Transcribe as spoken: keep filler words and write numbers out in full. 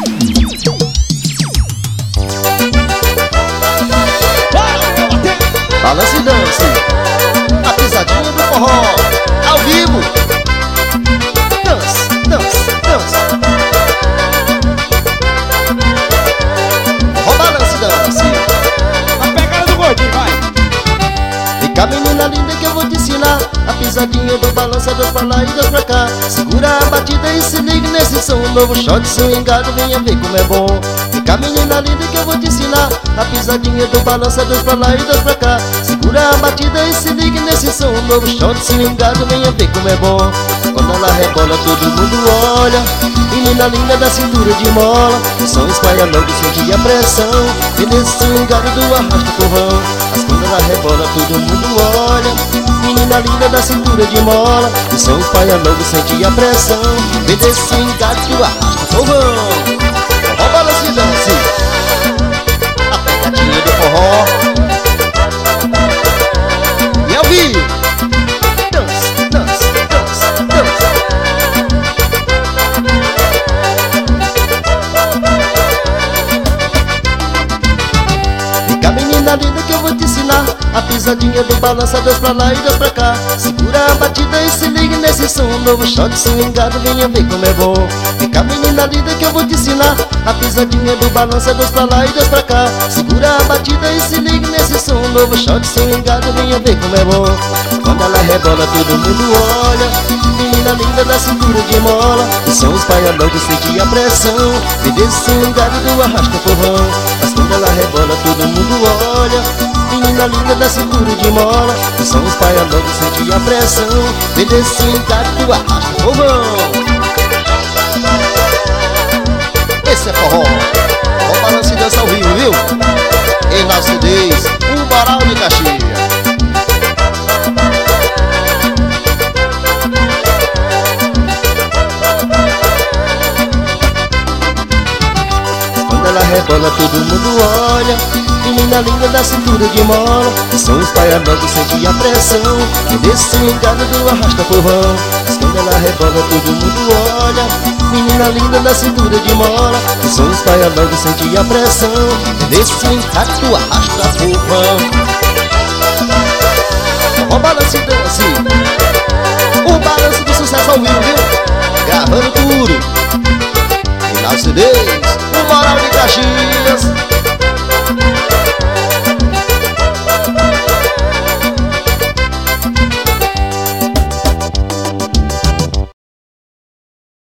Balance e dance, a pisadinha do forró, ao vivo. Dance, dance, dance. Forró, balance e dance. A pegada do gordinho, vai. Vem cá, menina linda, que eu vou te ensinar a pisadinha do balança, dois pra lá e dois pra cá. Segura a batida e se ligue nesse som, um novo shot swingado, venha ver como é bom. Vem cá, menina linda, que eu vou te ensinar a pisadinha do balança, dois pra lá e dois pra cá. Segura a batida e se ligue nesse som, um novo shot swingado, venha ver como é bom. Quando ela rebola todo mundo olha, menina linda da cintura de mola. O som espalha logo, sente a pressão, e nesse swingado do arrasta povão. Mas quando ela rebola todo mundo olha, menina linda da cintura de mola. O som espalha logo, sente a pressão, e nesse swingado do arrasta povão. Forró, balance e dance, a pegadinha do forró, e ao vivo. Dance, dance, dance, dance. Vem cá, menina linda, que eu vou te ensinar a pisadinha do balança, dois pra lá e dois pra cá. Segura a batida e se ligue nesse som, um novo shot swingado, venha ver como é bom. Vem cá, menina linda, que eu vou te ensinar a pisadinha do balança, dois pra lá e dois pra cá. Segura a batida e se ligue nesse som, um novo shot swingado, venha ver como é bom. Quando ela rebola todo mundo olha, menina linda da cintura de mola. O som espalha logo, sente a pressão, e desse swingado do arrasta povão. Mas quando ela rebola todo mundo olha, menina linda da cintura de mola. O som espalha logo, sente a pressão, e desse swingado do arrasta povão. Esse é forró, forró, balance e dança ao vivo, viu? Em nove C Ds, um Baral de Caxias. Quando ela rebola todo mundo olha, menina linda da cintura de mola. O som espalha logo, sente a pressão, e desse swingado do arrasta povão. Mas quando ela rebola todo mundo olha, menina linda da cintura de mola. O som espalha logo, sente a pressão, e desse swingado do arrasta povão. Forró, balance e dance, o balanço do sucesso ao vivo, viu? Gravando tudo.